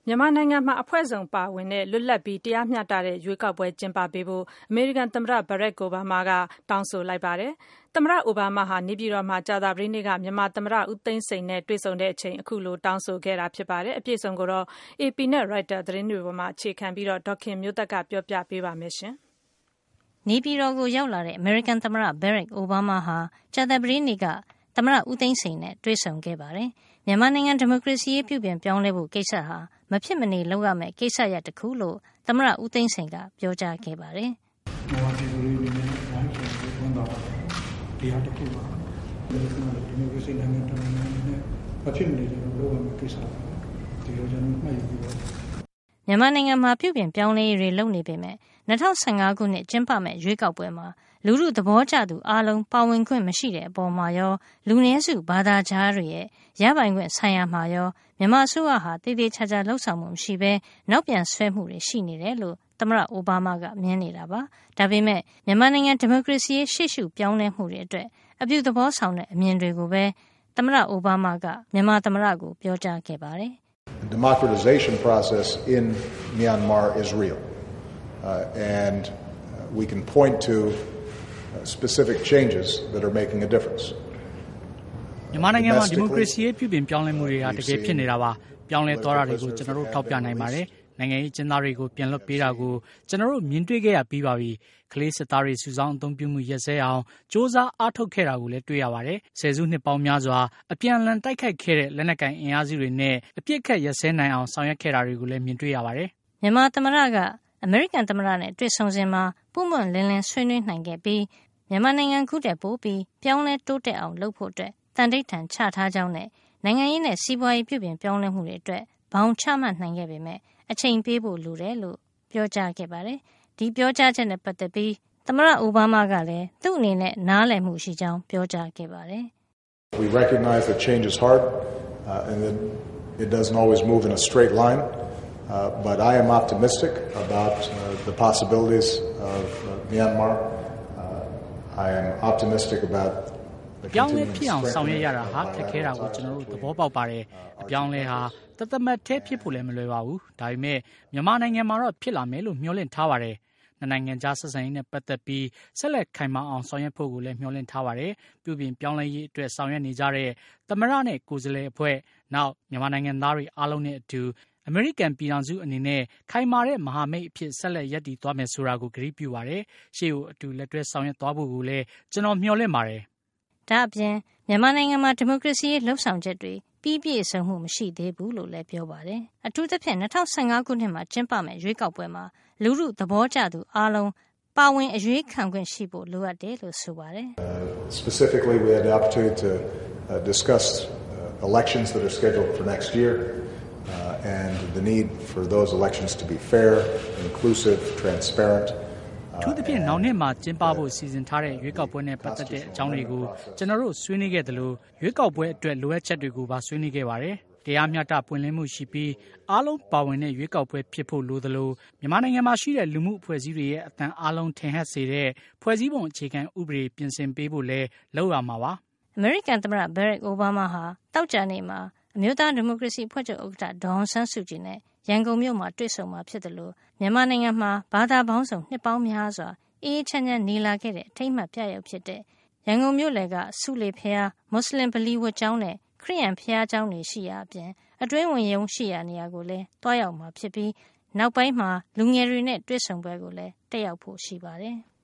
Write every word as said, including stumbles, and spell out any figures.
မြန်မာနိုင်ငံမှာအဖွဲ့စုံပါဝင်တဲ့လွတ်လပ်ပြီးတရားမျှတတဲ့ရွေးကောက်ပွဲကျင်းပပေးဖို့အမေရိကန်သမ္မတဘရက်ခ်အိုဘားမားကတောင်းဆိုလိုက်ပါတယ်။သမ္မတအိုဘားမားဟာနေပြည်တော်မှာကြာသပတေးနေ့ကမြန်မာသမ္မတဦးသိန်းစိန်နဲ့တွေ့ဆုံတဲ့အချိန်အခုလိုတောင်းဆိုခဲ့တာဖြစ်ပါတယ်။အပြည့်အစုံကိုတော့ အေပီ နဲ့ ရိုက်တာသတင်းတွေပေါ်မှာအခြေခံပြီးတော့ဒေါ်ခင်မျိုးသက်ကပြောပြပေးပါမယ်ရှင်။နေပြည်တော်ကိုရောက်လာတဲ့အမေရိကန်သမ္မတဘရက်ခ်အိုဘားမားဟာကြာသပတေးနေ့ကသမ္မတဦးသိန်းစိန်နဲ့တွေ့ဆုံခဲ့ပါတယ်။မြန်မာနိုင်ငံဒီမိုကရေစီရေးပြုပြင်ပြောင်းလဲဖို့ကိစ္စဟာမဖြစ်မနေလုပ်ရမယ့်ကိစ္စရပ်တစ်ခုလို့သမ္မတဦးသိန်းစိန်ကပြောကြားခဲ့ပါတယ်။မြန်မာပြည်သူတွေနဲ့တိုင်းပြည်ကိုဝန်တာဒီဟာတစ်ခုပါ။ဒီမိုကရေစီနိုင်ငံတော်နဲ့မဖြစ်မနေကျွန်တော်လုပ်ရမယ့်ကိစ္စပါ။ဒီလိုကျွန်တော်မှတ်ယူပြီးတော့မြန်မာနိုင်ငံမှာပြုပြင်ပြောင်းလဲရေးတွေလုပ်နေပေမဲ့၂၀၁၅ခုနှစ်ကျင်းပမဲ့ရွေးကောက်ပွဲမှာလူထုသဘောကျသူအလုံးပါဝင်ခွင့်မရှိတဲ့အပေါ်မှာရောလူနည်းစုဘာသာကြားတွေရဲ့ရပိုင်ခွင့်ဆိုင်ရာမှာရောမြန်မာအစိုးရဟာတည်တည်ချာချာလှုပ်ဆောင်မှုမရှိဘဲနောက်ပြန်ဆွဲမှုတွေရှိနေတယ်လို့သမ္မတအိုဘားမားကမြင်နေတာပါ။ဒါပေမဲ့မြန်မာနိုင်ငံဒီမိုကရေစီရေးရှေ့ရှုပြောင်းလဲမှုတွေအတွက်အပြုသဘောဆောင်တဲ့အမြင်တွေကိုပဲသမ္မတအိုဘားမားကမြန်မာသမ္မတကိုပြောကြားခဲ့ပါတယ်။ The democratization process in Myanmar is real, uh, and we can point to specific changes that are making a difference. မြန်မာနိုင်ငံမှာဒီမိုကရေစီရေးပြုပြင်ပြောင်းလဲမှုတွေဟာတကယ်ဖြစ်နေတာပါ။ပြောင်းလဲသွားတာတွေကိုကျွန်တော်တို့ထောက်ပြနိုင်ပါတယ်။နိုင်ငံရေးကျင်းသားတွေကိုပြန်လွှတ်ပေးတာကိုကျွန်တော်တို့မြင်တွေ့ခဲ့ရပြီးပါပြီ။ကလေးစစ်သားတွေစုဆောင်းအသုံးပြုမှုရက်စဲအောင်စ조사အားထုတ်ခဲ့တာကိုလည်းတွေ့ရပါတယ်။ဆယ်စုနှစ်ပေါင်းများစွာအပြန်အလှန်တိုက်ခိုက်ခဲ့တဲ့လက်နက်ကိုင်အင်အားစုတွေနဲ့အပြစ်ခတ်ရက်စဲနိုင်အောင်ဆောင်ရွက်ခဲ့တာတွေကိုလည်းမြင်တွေ့ရပါတယ်။မြန်မာသမ္မတကအမေရိကန်သမ္မတနဲ့တွေ့ဆုံစဉ်မှာပုံမှန်လင်းလင်းဆွေးနွေးနိုင်ခဲ့ပြီးမြန်မာနိုင်ငံခုတည်းပို့ပြီးပြောင်းလဲတိုးတက်အောင်လုပ်ဖို့အတွက်တန်တိတ်ထန်ချထားကြောင်းနဲ့နိုင်ငံရေးနဲ့စီးပွားရေးပြုပြင်ပြောင်းလဲမှုတွေအတွက်ဘောင်ချမှတ်နိုင်ခဲ့ပေမဲ့အချိန်ပေးဖို့လိုတယ်လို့ပြောကြားခဲ့ပါတယ်။ဒီပြောကြားချက်နဲ့ပတ်သက်ပြီးသမ္မတအိုဘားမားကလည်းသူ့အနေနဲ့နားလည်မှုရှိကြောင်းပြောကြားခဲ့ပါတယ်။ We recognize that change is hard, uh, and that it doesn't always move in a straight line, uh, but I am optimistic about uh, the possibilities of uh, Myanmar. Uh, I am optimistic about ပြောင်းလဲဖြစ်အောင်ဆောင်ရွက်ရတာဟာခက်ခဲတာကိုကျွန်တော်တို့သဘောပေါက်ပါတယ်။အပြောင်းလဲဟာတသက်မတ်ထဲဖြစ်ဖို့လည်းမလွယ်ပါဘူး။ဒါပေမဲ့မြန်မာနိုင်ငံမှာတော့ဖြစ်လာမယ်လို့မျှော်လင့်ထားပါတယ်။နှစ်နိုင်ငံကြားဆက်ဆံရေးနဲ့ပတ်သက်ပြီးဆက်လက်ခိုင်မာအောင်ဆောင်ရွက်ဖို့ကိုလည်းမျှော်လင့်ထားပါတယ်။ပြုပြင်ပြောင်းလဲရေးအတွက်ဆောင်ရွက်နေကြတဲ့သမ္မတနဲ့ကိုယ်စားလှယ်အဖွဲ့နောက်မြန်မာနိုင်ငံသားတွေအားလုံးနဲ့အတူအမေရိကန်ပြည်ထောင်စုအနေနဲ့ခိုင်မာတဲ့မဟာမိတ်အဖြစ်ဆက်လက်ရပ်တည်သွားမယ်ဆိုတာကိုကတိပြုပါတယ်။ရှေ့ကိုအတူလက်တွဲဆောင်ရွက်သွားဖို့ကိုလည်းကျွန်တော်မျှော်လင့်ပါတယ်။ဒါအပြင်မြန်မာနိုင်ငံမှာဒီမိုကရေစီရေးလှုပ်ဆောင်ချက်တွေပြီးပြည့်စုံမှုမရှိသေးဘူးလို့လည်းပြောပါတယ်။အထူးသဖြင့်၂၀၁၅ခုနှစ်မှာကျင်းပမဲ့ရွေးကောက်ပွဲမှာလူထုသဘောကျသူအားလုံးပါဝင်အရွေးခံခွင့်ရှိဖို့လိုအပ်တယ်လို့ဆိုပါတယ်။ Specifically, we had the opportunity to uh, discuss uh, elections that are scheduled for next year, uh, and the need for those elections to be fair, inclusive, transparent. ထူးသဖြင့်နောက်နှစ်မှာကျင်းပဖို့စီစဉ်ထားတဲ့ရွေးကောက်ပွဲနဲ့ပတ်သက်တဲ့အကြောင်းတွေကိုကျွန်တော်တို့ဆွေးနွေးခဲ့သလိုရွေးကောက်ပွဲအတွက်လိုအပ်ချက်တွေကိုပါဆွေးနွေးခဲ့ပါတယ်။တရားမျှတပွင့်လင်းမှုရှိပြီးအားလုံးပါဝင်တဲ့ရွေးကောက်ပွဲဖြစ်ဖို့လိုသလိုမြန်မာနိုင်ငံမှာရှိတဲ့လူမှုအဖွဲ့အစည်းတွေရဲ့အသံအားလုံးထင်ဟပ်စေတဲ့ဖွဲ့စည်းပုံအခြေခံဥပဒေပြင်ဆင်ပေးဖို့လည်းလုပ်ရမှာပါ။အမေရိကန်သမ္မတဘရက်ခ်အိုဘားမားဟာတောက်ကြနေ့မှာအမျိုးသားဒီမိုကရေစီအဖွဲ့ချုပ်ဥက္ကဋ္ဌဒေါ်အောင်ဆန်းစုကြည်နဲ့ရန်ကုန်မြို့မှာတွေ့ဆုံမှာဖြစ်တယ်လို့မြန်မာနိုင်ငံမှာဘာသာပေါင်းစုံနှစ်ပေါင်းများစွာအေးချမ်းချမ်းနေလာခဲ့တဲ့အထိမ်းအမှတ်ပြရုပ်ဖြစ်တဲ့ရန်ကုန်မြို့လယ်ကဆုလေဖျားမွတ်စလင်ဗလီဝတ်ကျောင်းနဲ့ခရစ်ယာန်ဖျားကျောင်းတွေရှိရာအပြင်အတွင်းဝင်ရုံရှိရာနေရာကိုလည်းတွားရောက်မှာဖြစ်ပြီးနောက်ပိုင်းမှာလူငယ်တွေနဲ့တွေ့ဆုံပွဲကိုလည်းတက်ရောက်ဖို့ရှိပါတယ်။